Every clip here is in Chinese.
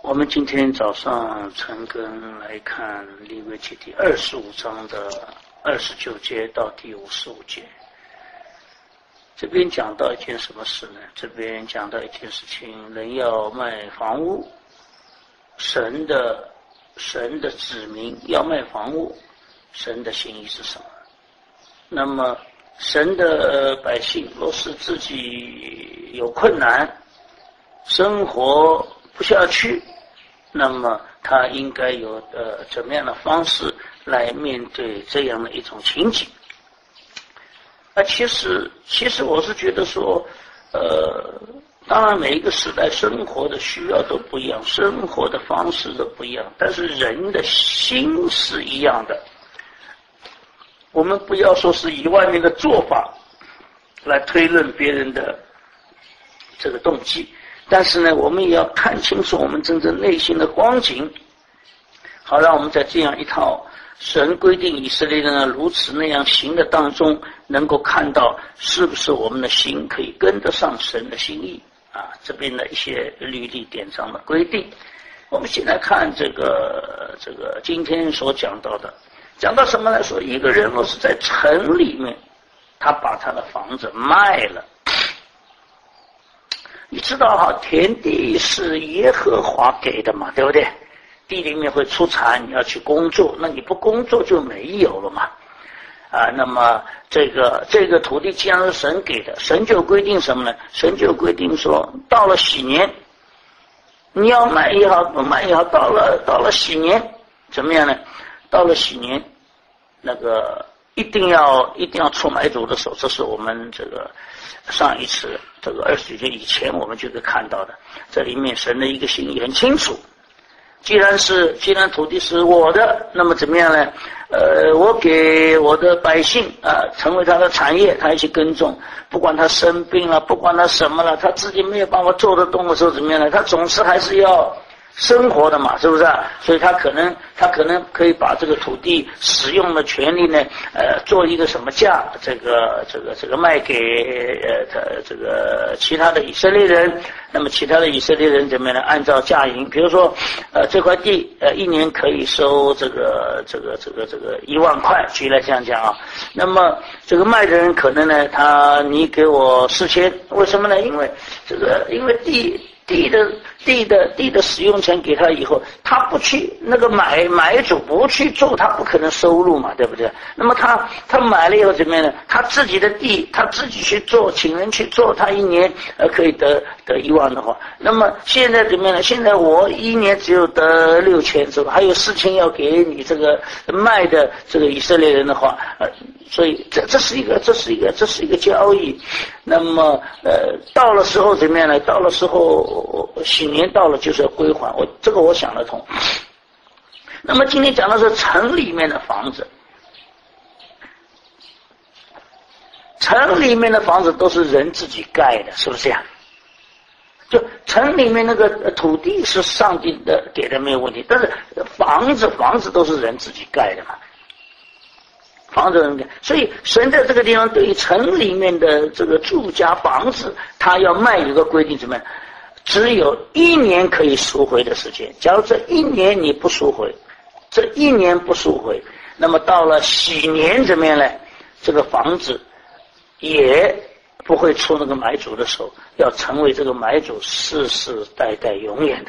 我们今天早上陈根来看利未记第25章的29节到第55节。这边讲到一件什么事呢？这边讲到一件事情，人要卖房屋，神的子民要卖房屋，神的心意是什么？那么神的百姓若是自己有困难，生活不下去，那么他应该有怎么样的方式来面对这样的一种情景？其实我是觉得说，当然每一个时代生活的需要都不一样，生活的方式都不一样，但是人的心是一样的。我们不要说是以外面的做法来推论别人的这个动机，但是呢，我们也要看清楚我们真正内心的光景，好让我们在这样一套神规定以色列人呢如此那样行的当中，能够看到是不是我们的心可以跟得上神的心意啊。这边的一些律例典章的规定，我们现在看这个今天所讲到的，讲到什么来说？一个人若是在城里面，他把他的房子卖了。你知道哈，田地是耶和华给的嘛，对不对？地里面会出产，你要去工作，那你不工作就没有了嘛。那么这个土地既然是神给的，神就规定什么呢？神就规定说，到了喜年，你要卖也好，不卖也好，到了喜年怎么样呢？到了喜年，那个一定要出买主的手，这是我们这个上一次这个29节以前我们就可以看到的，这里面神的一个心意很清楚。既然土地是我的，那么怎么样呢？我给我的百姓成为他的产业，他一起耕种，不管他生病了，不管他什么了，他自己没有办法做得动的时候怎么样呢？他总是还是要生活的嘛，是不是啊？所以他可能可以把这个土地使用的权利呢，做一个什么价，这个卖给这个其他的以色列人。那么其他的以色列人怎么样呢？按照价银，比如说这块地一年可以收这个1万块，举例这样讲啊。那么这个卖的人可能呢，你给我4000，为什么呢？因为地的使用权给他以后，他不去那个买主不去做，他不可能收入嘛，对不对？那么他买了以后怎么样呢？他自己的地他自己去做，请人去做，他一年可以得1万的话，那么现在怎么样呢？现在我一年只有得6000，是吧？还有4000要给你这个卖的这个以色列人的话，所以这是一个交易。那么到了时候怎么样呢？到了时候喜年到了就是要归还，我想得通。那么今天讲的是城里面的房子，城里面的房子都是人自己盖的，是不是呀？就城里面那个土地是上帝的给的没有问题，但是房子都是人自己盖的嘛。房子人，所以神在这个地方对于城里面的这个住家房子，他要卖有个规定，怎么样？只有1年可以赎回的时间。假如这1年你不赎回，那么到了喜年怎么样呢？这个房子也不会出那个买主的手，要成为这个买主世世代代永远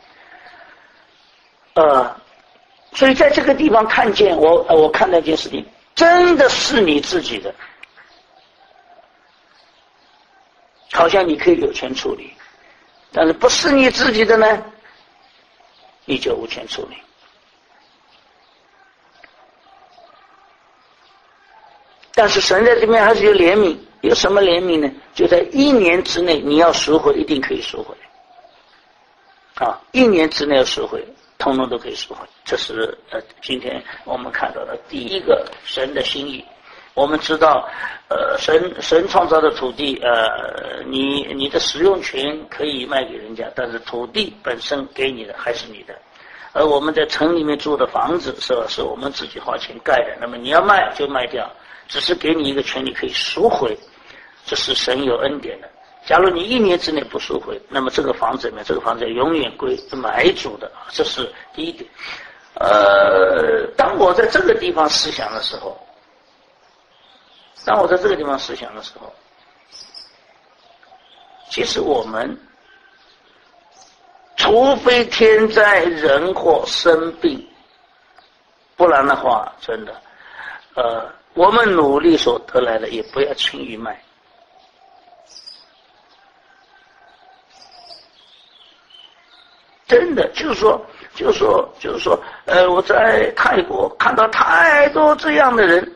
的。所以在这个地方看见我看到一件事情，真的是你自己的，好像你可以有权处理，但是不是你自己的呢，你就无权处理。但是神在这边还是有怜悯，有什么怜悯呢？就在1年之内你要赎回，一定可以赎回1年之内要赎回，通通都可以赎回。这是今天我们看到的第一个神的心意。我们知道神创造的土地你的使用权可以卖给人家，但是土地本身给你的还是你的。而我们在城里面住的房子是我们自己花钱盖的，那么你要卖就卖掉，只是给你一个权利可以赎回，这是神有恩典的。 假如你1年之内不赎回，那么这个房子里面，这个房子永远归买主的，这是第一点。当我在这个地方思想的时候，其实我们除非天灾人祸生病，不然的话，真的，我们努力所得来的也不要轻易卖。真的就是说，我在泰国看到太多这样的人，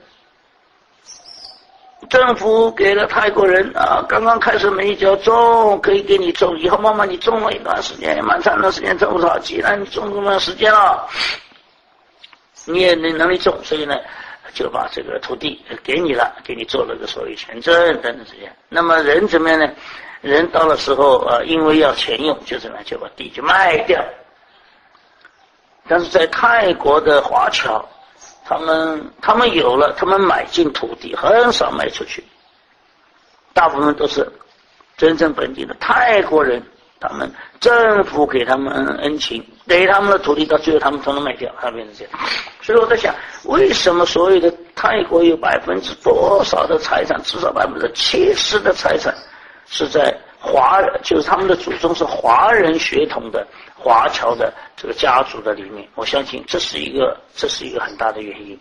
政府给了泰国人刚刚开始没交种，可以给你种，以后慢慢你种了一段时间，蛮长的时间种不少，既然你种这么长时间了，你也能力种，所以呢，就把这个土地给你了，给你做了个所谓权证等等这些。那么人怎么样呢？人到了时候因为要钱用，就怎么样，就把地就卖掉。但是在泰国的华侨，他们有了，他们买进土地很少卖出去，大部分都是真正本地的泰国人，他们政府给他们恩情，给他们的土地，到最后他们统统卖掉，它变成这样。所以我在想，为什么所有的泰国有多少的财产，至少70%的财产是在华人，就是他们的祖宗是华人血统的华侨的这个家族的里面，我相信这是一个很大的原因。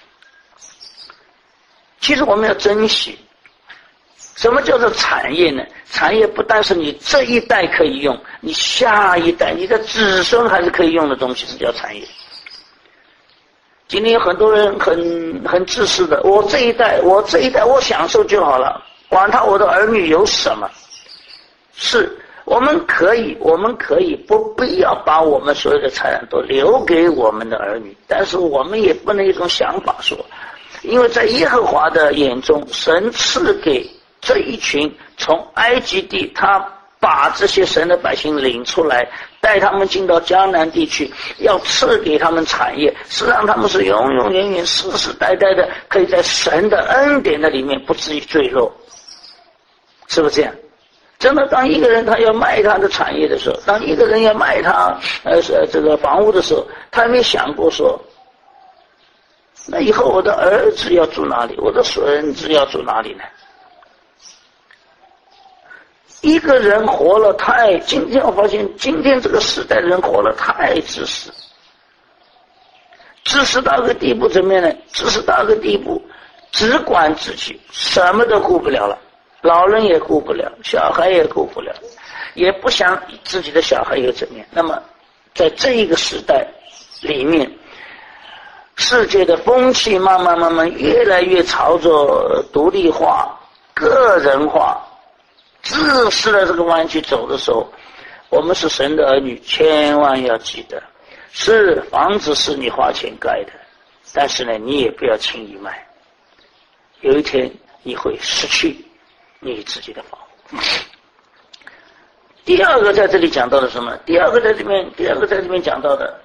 其实我们要珍惜，什么叫做产业呢？产业不但是你这一代可以用，你下一代、你的子孙还是可以用的东西，是叫产业。今天有很多人很自私的，我这一代我享受就好了，管他我的儿女有什么。是我们可以不必要把我们所有的财产都留给我们的儿女，但是我们也不能一种想法说，因为在耶和华的眼中，神赐给这一群从埃及地，他把这些神的百姓领出来，带他们进到迦南地区，要赐给他们产业，是让他们是永永远远世世代代的可以在神的恩典的里面不至于坠落，是不是这样？真的，当一个人他要卖他的产业的时候，当一个人要卖他这个房屋的时候，他没想过说，那以后我的儿子要住哪里，我的孙子要住哪里呢？一个人活了今天我发现今天这个时代的人活了太自私，自私到个地步怎么样呢？自私到个地步，只管自己，什么都顾不了了。老人也顾不了，小孩也顾不了，也不想自己的小孩有怎么样。那么在这一个时代里面，世界的风气慢慢越来越朝着独立化、个人化、自私的这个弯曲走的时候，我们是神的儿女，千万要记得，是房子是你花钱盖的，但是呢，你也不要轻易卖，有一天你会失去你自己的房屋。第二个在这里讲到的什么？第二个在这边讲到的，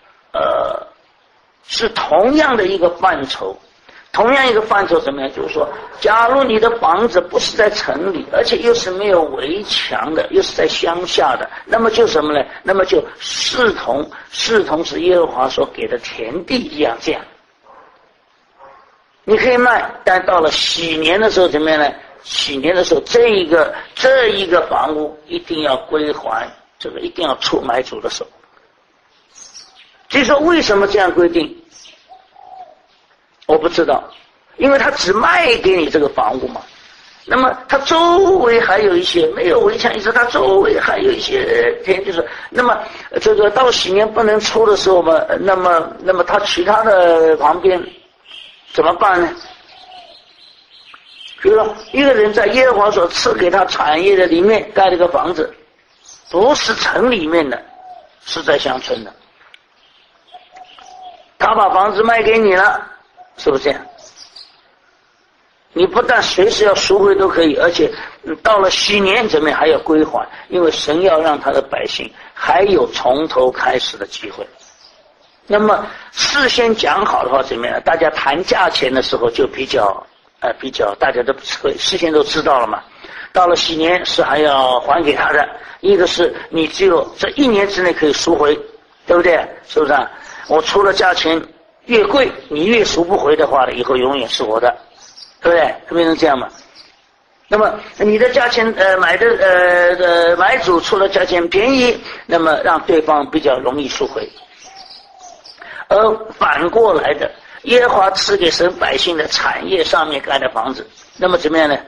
是同样的一个范畴。同样一个范畴怎么样？就是说，假如你的房子不是在城里，而且又是没有围墙的，又是在乡下的，那么就什么呢？那么就视同是耶和华所给的田地一样，这样。你可以卖，但到了喜年的时候怎么样呢？喜年的时候，这一个房屋一定要归还，这个一定要出买主的手。至于说为什么这样规定，我不知道，因为他只卖给你这个房屋嘛。那么他周围还有一些没有围墙，意思他周围还有一些田，就是那么这个到喜年不能出的时候嘛，那么他其他的旁边怎么办呢？比如说，一个人在耶和华所赐给他产业的里面盖了个房子，不是城里面的，是在乡村的，他把房子卖给你了，是不是这样？你不但随时要赎回都可以，而且到了喜年怎么样还要归还，因为神要让他的百姓还有从头开始的机会。那么事先讲好的话怎么样？大家谈价钱的时候就比较大家都事先都知道了嘛。 到了喜年是还要还给他的，一个是你只有这1年之内可以赎回，对不对？是不是啊？我出了价钱越贵，你越赎不回的话以后永远是我的，对不对？变成这样嘛。那么你的价钱买主出了价钱便宜，那么让对方比较容易赎回。而反过来的，耶和华赐给神百姓的产业上面盖的房子，那么怎么样呢？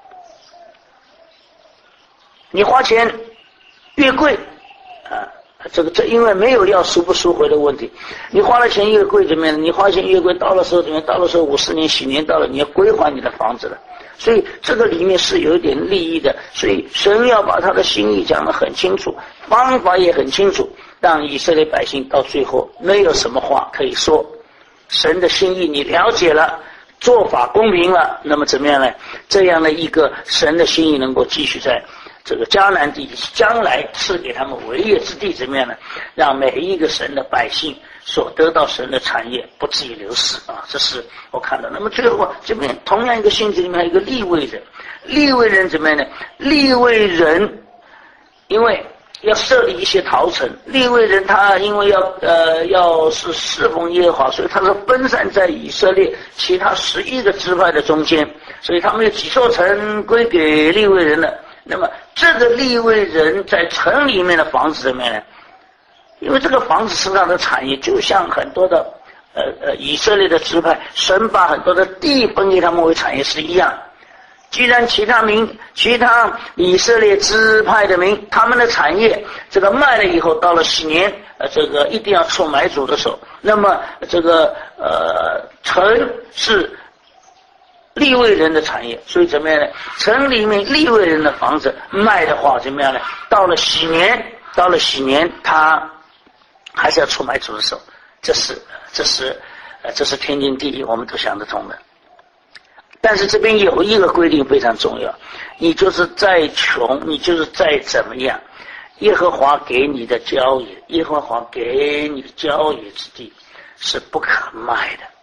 你花钱越贵啊，这因为没有要赎不赎回的问题，你花了钱越贵怎么样？你花钱越贵，到了时候怎么样？到了时候50年喜年到了，你要归还你的房子了。所以这个里面是有一点利益的，所以神要把他的心意讲得很清楚，方法也很清楚，让以色列百姓到最后没有什么话可以说。神的心意你了解了，做法公平了，那么怎么样呢？这样的一个神的心意能够继续在这个迦南地将来赐给他们为业之地，怎么样呢？让每一个神的百姓所得到神的产业不至于流失啊！这是我看到。那么最后这边同样一个性质里面还有一个利未人，利未人怎么样呢？利未人因为要设立一些逃城，利未人他因为要是侍奉耶和华，所以他是分散在以色列其他11个支派的中间，所以他们有几座城归给利未人了。那么这个利未人在城里面的房子怎么样呢？因为这个房子是他的产业，就像很多的以色列的支派，神把很多的地分给他们为产业是一样。既然其他以色列支派的民，他们的产业这个卖了以后，到了喜年，这个一定要出买主的手。那么这个城是利未人的产业，所以怎么样呢？城里面利未人的房子卖的话，怎么样呢？到了喜年，他还是要出买主的手。这是天经地义，我们都想得通的。但是这边有一个规定非常重要，你就是再穷，你就是再怎么样，耶和华给你的郊野，耶和华给你的郊野之地是不可卖的。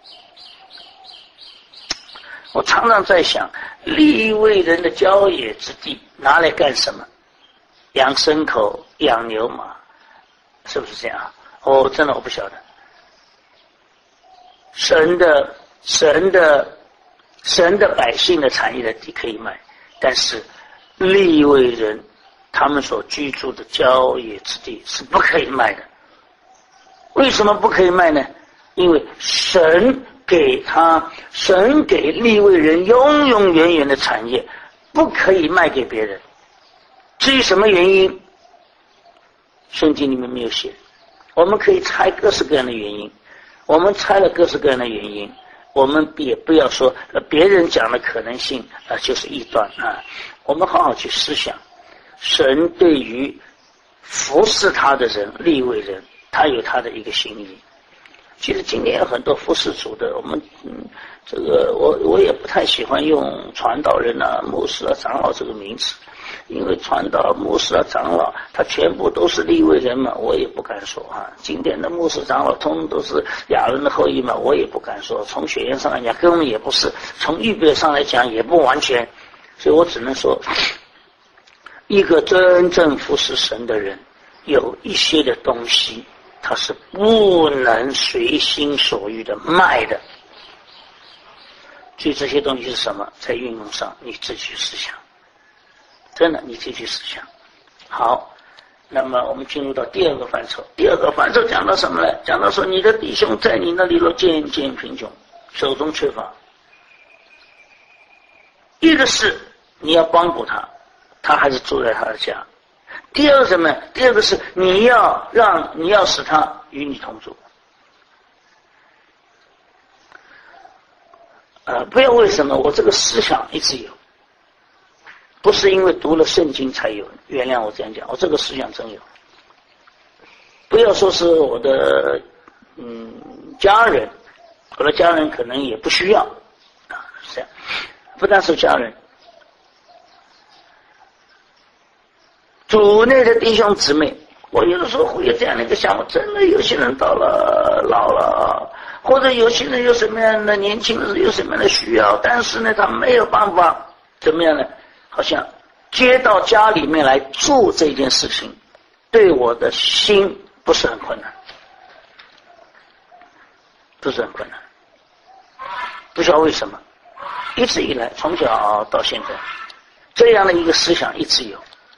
我常常在想，利未人的郊野之地拿来干什么？养牲口，养牛马，是不是这样？真的我不晓得。神的百姓的产业的地可以卖，但是利未人他们所居住的郊野之地是不可以卖的。为什么不可以卖呢？因为神给利未人永永远远的产业，不可以卖给别人。至于什么原因，圣经里面没有写，我们可以猜各式各样的原因。我们猜了各式各样的原因，我们也不要说别人讲的可能性就是异端啊。我们好好去思想，神对于服侍他的人，利未人，他有他的一个心意。其实今天有很多服侍主的，我们这个我也不太喜欢用传道人啊、牧师啊、长老这个名词，因为传道、牧师啊、长老，他全部都是利未人嘛，我也不敢说啊。今天的牧师、长老，通通都是亚伦的后裔嘛，我也不敢说。从血缘上来讲，根本也不是；从预备上来讲，也不完全。所以我只能说，一个真正服侍神的人，有一些的东西，他是不能随心所欲的卖的。所以这些东西是什么？在运用上，你自己去思想。真的，你自己去思想。好，那么我们进入到第二个范畴。第二个范畴讲到什么呢？讲到说你的弟兄在你那里都渐渐贫穷，手中缺乏。一个是你要帮助他，他还是住在他的家。第二个什么？第二个是你要使他与你同住。不要为什么我这个思想一直有，不是因为读了圣经才有，原谅我这样讲，我这个思想真有。不要说是我的家人，我的家人可能也不需要是这样。不但是家人，主内的弟兄姊妹，我有的时候会有这样的一个想法，真的有些人到了老了，或者有些人有什么样的年轻人有什么样的需要，但是呢他没有办法怎么样呢？好像接到家里面来做这件事情，对我的心不是很困难，不是很困难。不知道为什么，一直以来从小到现在，这样的一个思想一直有。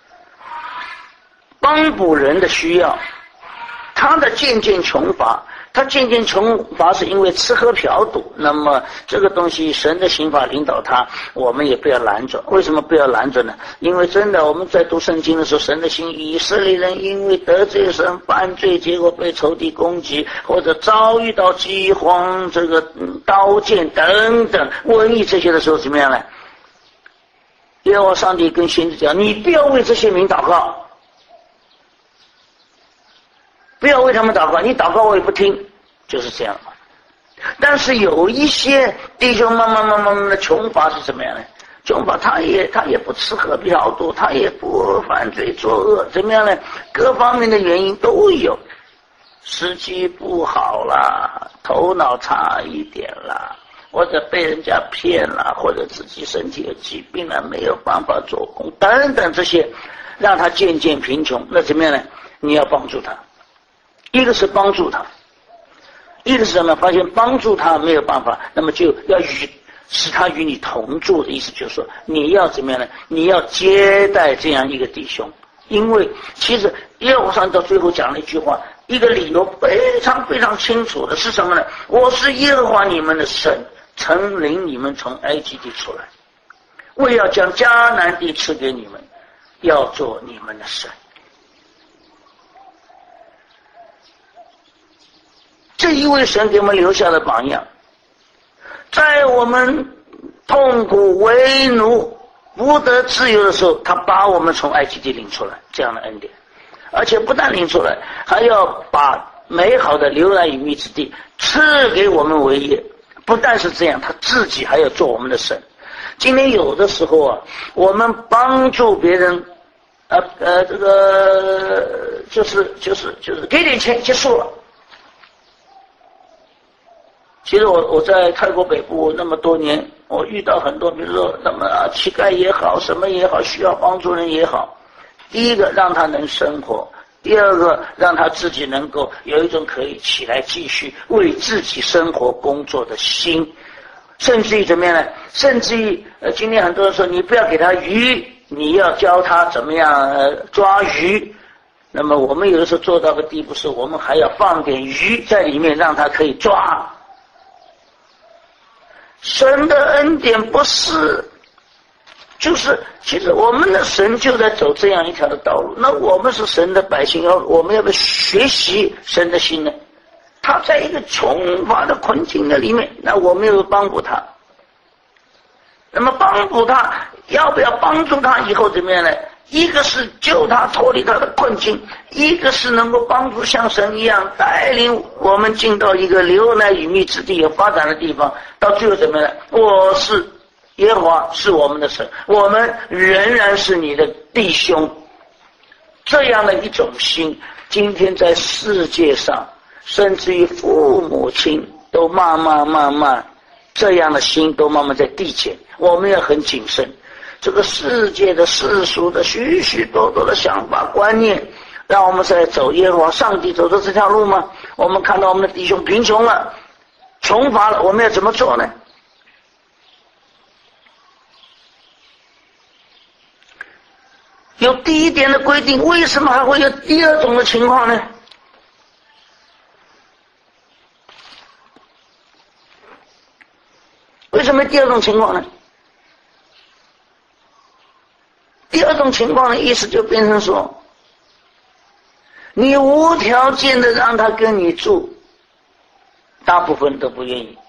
帮补人的需要，他的渐渐穷乏，他渐渐穷乏是因为吃喝嫖赌，那么这个东西神的刑罚领导他，我们也不要拦着。为什么不要拦着呢？因为真的我们在读圣经的时候，神的心，以色列人因为得罪神犯罪，结果被仇敌攻击，或者遭遇到饥荒，这个刀剑等等瘟疫这些的时候，怎么样呢？耶和华上帝跟先知讲，你不要为这些民祷告，不要为他们祷告，你祷告我也不听，就是这样。但是有一些弟兄慢慢的穷乏是怎么样呢？穷乏他也不吃喝嫖赌，他也不犯罪作恶，怎么样呢？各方面的原因都有，时机不好啦，头脑差一点啦，或者被人家骗了，或者自己身体有疾病了，没有办法做工等等，这些让他渐渐贫穷。那怎么样呢？你要帮助他，一个是帮助他，一个是什么？发现帮助他没有办法，那么就要使他与你同住的意思，就是说你要怎么样呢？你要接待这样一个弟兄，因为其实耶和华上到最后讲了一句话，一个理由非常非常清楚的是什么呢？我是耶和华你们的神，曾领你们从埃及地出来，为要将迦南地赐给你们，要做你们的神。这一位神给我们留下的榜样，在我们痛苦为奴不得自由的时候，他把我们从埃及地领出来，这样的恩典。而且不但领出来，还要把美好的流奶与蜜之地赐给我们为业。不但是这样，他自己还要做我们的神。今天有的时候我们帮助别人这个就是给点钱结束了。其实我在泰国北部那么多年，我遇到很多，比如说什么乞丐也好，什么也好，需要帮助人也好，第一个让他能生活，第二个让他自己能够有一种可以起来继续为自己生活工作的心，甚至于怎么样呢？甚至于今天很多人说你不要给他鱼，你要教他怎么样抓鱼。那么我们有的时候做到个地步是，我们还要放点鱼在里面，让他可以抓。神的恩典不是，就是其实我们的神就在走这样一条的道路。那我们是神的百姓，我们要不要学习神的心呢？他在一个穷乏的困境的里面，那我们要帮助他。那么帮助他，要不要帮助他以后怎么样呢？一个是救他脱离他的困境，一个是能够帮助像神一样带领我们进到一个流奶与蜜之地有发展的地方。到最后怎么样呢？我是耶和华，是我们的神，我们仍然是你的弟兄。这样的一种心，今天在世界上，甚至于父母亲都慢慢这样的心都慢慢在递减。我们要很谨慎，这个世界的世俗的许许多多的想法观念，让我们在走耶和华上帝走的这条路吗？我们看到我们的弟兄贫穷了，穷乏了，我们要怎么做呢？有第一点的规定，为什么还会有第二种的情况呢？为什么第二种情况呢？第二种情况的意思就变成说，你无条件的让他跟你住，大部分都不愿意。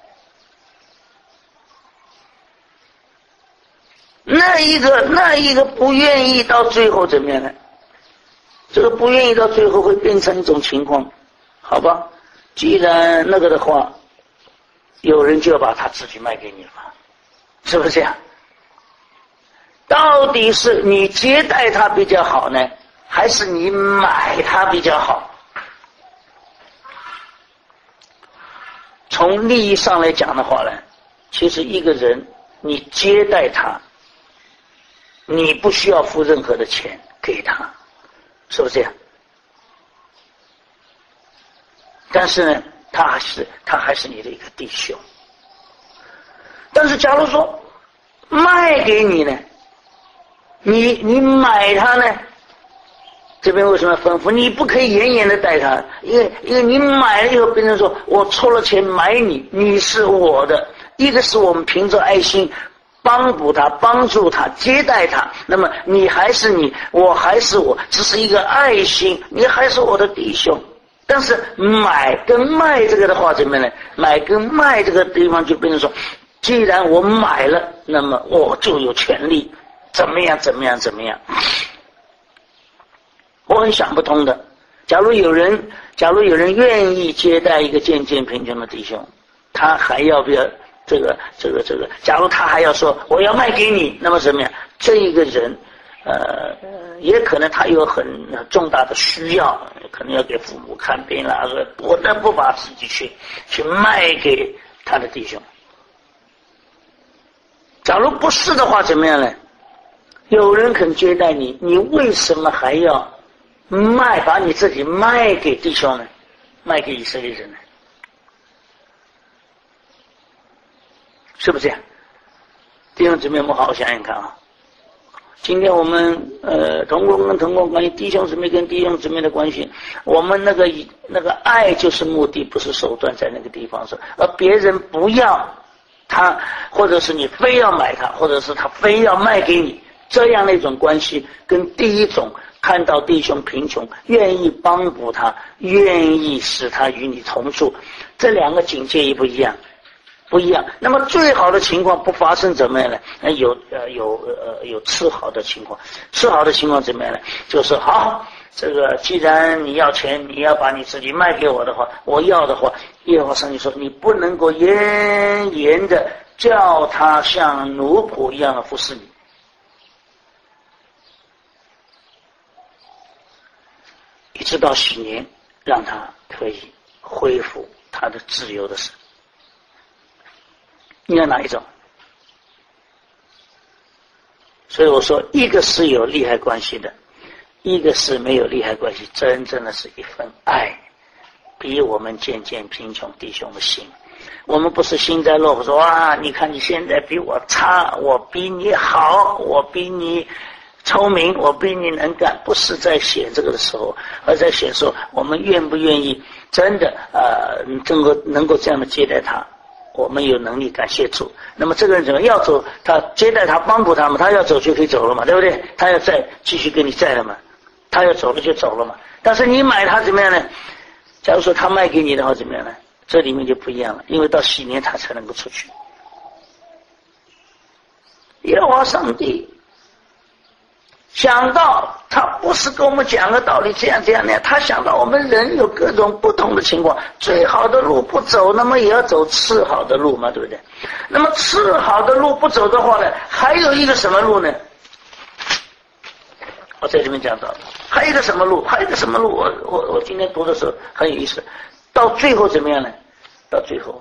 那一个不愿意，到最后怎么样呢？这个不愿意到最后会变成一种情况，好吧？既然那个的话，有人就要把他自己卖给你了，是不是这样？到底是你接待他比较好呢，还是你买他比较好？从利益上来讲的话呢，其实一个人你接待他， 你不需要付任何的钱给他，是不是这样？但是呢，他还是你的一个弟兄。但是假如说卖给你呢，你买他呢，这边为什么要吩咐你不可以严严的待他？因为你买了以后，别人说我出了钱买你，你是我的。一个是我们凭着爱心帮补他、帮助他、接待他，那么你还是你，我还是我，只是一个爱心，你还是我的弟兄。但是买跟卖这个的话怎么样呢？买跟卖这个地方就变成说，既然我买了，那么我就有权利怎么样。我很想不通的。假如有人愿意接待一个渐渐贫穷的弟兄，他还要不要这个？假如他还要说我要卖给你，那么怎么样？这一个人，也可能他有很重大的需要，可能要给父母看病啦，不得不把自己去卖给他的弟兄。假如不是的话，怎么样呢？有人肯接待你，你为什么还要把你自己卖给弟兄呢？卖给以色列人呢？是不是这样？弟兄姊妹，我们好好想想看啊。今天我们同工跟同工关系，弟兄姊妹跟弟兄姊妹的关系，我们那个爱就是目的，不是手段，在那个地方上，而别人不要他，或者是你非要买他，或者是他非要卖给你，这样的一种关系，跟第一种看到弟兄贫穷，愿意帮补他，愿意使他与你同住，这两个境界也不一样。那么最好的情况不发生怎么样呢？有次好的情况。次好的情况怎么样呢？就是好，这个既然你要钱，你要把你自己卖给我的话，我要的话，耶和华上帝说你不能够严严的叫他像奴仆一样的服侍你，一直到喜年，让他可以恢复他的自由的时候。你要哪一种？所以我说，一个是有利害关系的，一个是没有利害关系，真正的是一份爱，比我们渐渐贫穷弟兄的心。我们不是幸灾乐祸说啊，你看你现在比我差，我比你好，我比你聪明，我比你能干，不是在显这个的时候，而在显说我们愿不愿意真的能够这样的接待他。我们有能力感谢主，那么这个人怎么要走，他接待他帮助他嘛，他要走就可以走了嘛，对不对？他要再继续跟你在了嘛，他要走了就走了嘛。但是你买他怎么样呢？假如说他卖给你的话怎么样呢？这里面就不一样了，因为到喜年他才能够出去。耶和华上帝想到他不是跟我们讲个道理这样那样，他想到我们人有各种不同的情况，最好的路不走，那么也要走次好的路嘛，对不对？那么次好的路不走的话呢，还有一个什么路呢？我在这边讲到，还有一个什么路？我今天读的时候很有意思，到最后怎么样呢？到最后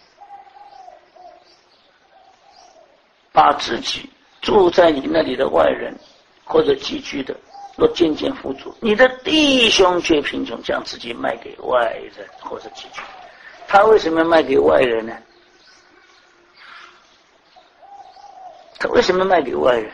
把自己住在你那里的外人或者寄居的，若渐渐富足，你的弟兄却贫穷，将自己卖给外人或者寄居。他为什么要卖给外人呢？他为什么卖给外人？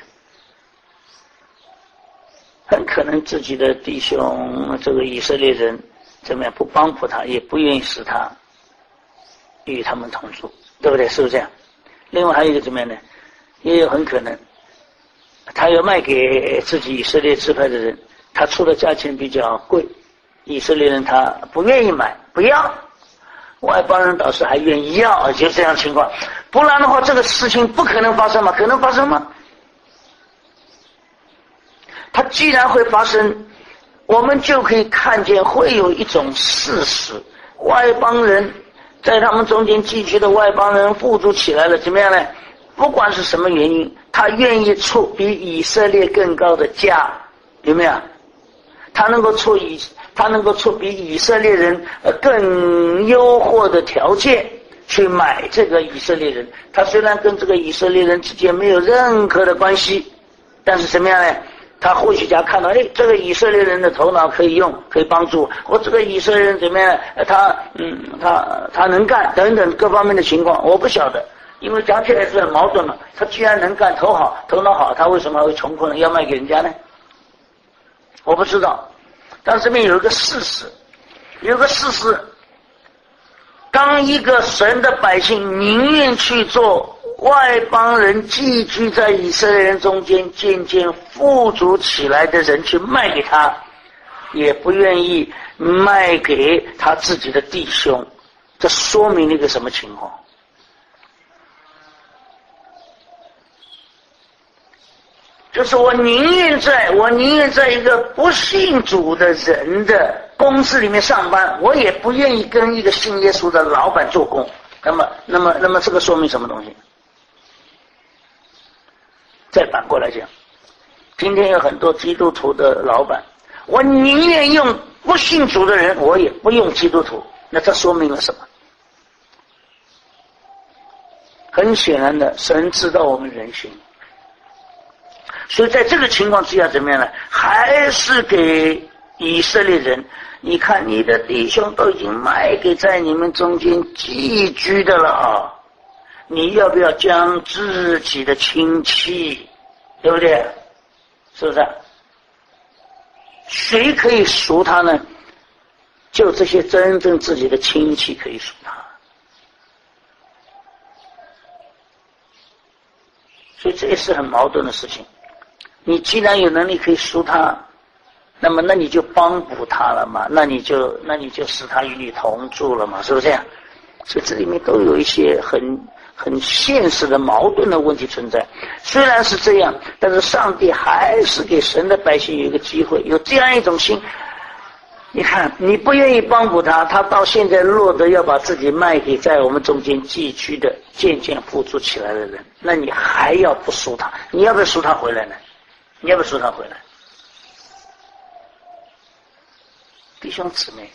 很可能自己的弟兄这个以色列人怎么样不帮扶他，也不愿意使他与他们同住，对不对？是不是这样？另外还有一个怎么样呢？也有很可能他要卖给自己以色列支派的人，他出的价钱比较贵，以色列人他不愿意买，不要，外邦人倒是还愿意要，就这样情况。不然的话，这个事情不可能发生吗？可能发生吗？它既然会发生，我们就可以看见会有一种事实，外邦人在他们中间寄居的外邦人富足起来了，怎么样呢？不管是什么原因，他愿意出比以色列更高的价，有没有？他能够出比以色列人更优渥的条件去买这个以色列人。他虽然跟这个以色列人之间没有任何的关系， 但是怎么样呢？他或许家看到，这个以色列人的头脑可以用，可以帮助我。这个以色列人怎么样？他能干等等各方面的情况，我不晓得，因为讲起来是很矛盾嘛。他既然能干，头脑好，他为什么会穷困呢？要卖给人家呢？我不知道。但这边有一个事实，当一个神的百姓宁愿去做外邦人寄居在以色列人中间渐渐富足起来的人去卖给他，也不愿意卖给他自己的弟兄，这说明了一个什么情况？就是我宁愿在一个不信主的人的公司里面上班，我也不愿意跟一个信耶稣的老板做工。那么这个说明什么东西？再反过来讲，今天有很多基督徒的老板，我宁愿用不信主的人，我也不用基督徒。那这说明了什么？很显然的，神知道我们人心，所以在这个情况之下怎么样呢？还是给以色列人，你看你的弟兄都已经卖给在你们中间寄居的了啊，你要不要将自己的亲戚，对不对？是不是？谁可以赎他呢？就这些真正自己的亲戚可以赎他。所以这也是很矛盾的事情。你既然有能力可以赎他，那你就帮补他了嘛，那你就使他与你同住了嘛，是不是这样？所以这里面都有一些很现实的矛盾的问题存在。虽然是这样，但是上帝还是给神的百姓有一个机会，有这样一种心。你看，你不愿意帮补他，他到现在落得要把自己卖给在我们中间寄居的渐渐富足起来的人，那你还要不赎他？你要不要赎他回来呢？你要不要赎他回来？弟兄姊妹，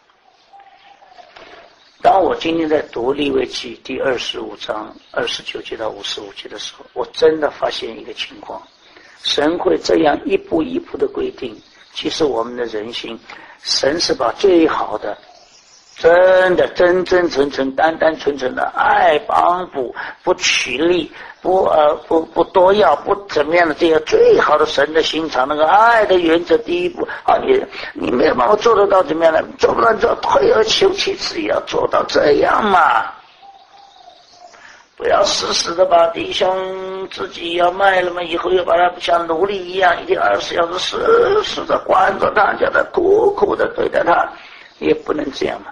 当我今天在读利未记第25章29节到55节的时候，我真的发现一个情况，神会这样一步一步的规定。其实我们的人心，神是把最好的，真的真真诚诚单单纯纯的爱帮补，不取利，不多要，不怎么样的，这样最好的神的心肠，那个爱的原则第一步啊，你没有办法做得到怎么样的，做不到就退而求其次，也要做到这样嘛。不要死死的把弟兄自己要卖了嘛，以后又把他像奴隶一样，一天20小时死死的关着他，叫他苦苦的对待他，也不能这样嘛。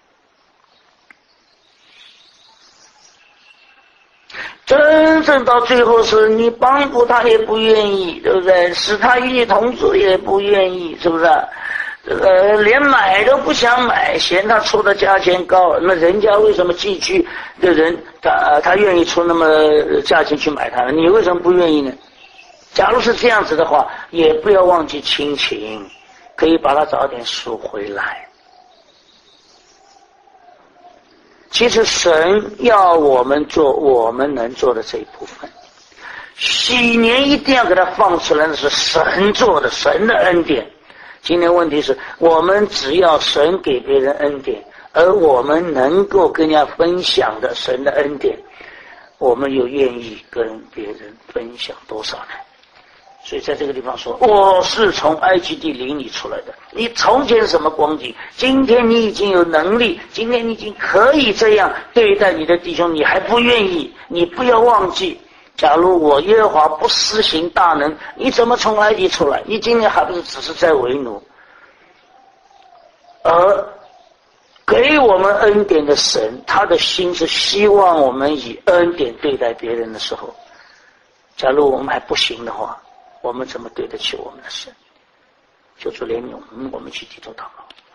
真正到最后是你帮助他也不愿意，对不对？使他与你同住也不愿意，是不是？连买都不想买，嫌他出的价钱高，那人家为什么寄居的人他愿意出那么价钱去买他呢？你为什么不愿意呢？假如是这样子的话，也不要忘记亲情，可以把它早点赎回来。其实神要我们做我们能做的这一部分，喜年一定要给它放出来，那是神做的，神的恩典。今天问题是我们只要神给别人恩典，而我们能够跟人家分享的神的恩典，我们又愿意跟别人分享多少呢？所以在这个地方说，我是从埃及地领你出来的，你从前什么光景，今天你已经有能力，今天你已经可以这样对待你的弟兄，你还不愿意，你不要忘记，假如我耶和华不施行大能，你怎么从埃及出来？你今天还不是只是在为奴？而给我们恩典的神，他的心是希望我们以恩典对待别人的时候，假如我们还不行的话，我们怎么对得起我们的神？求主怜悯我们，我们去低头祷告。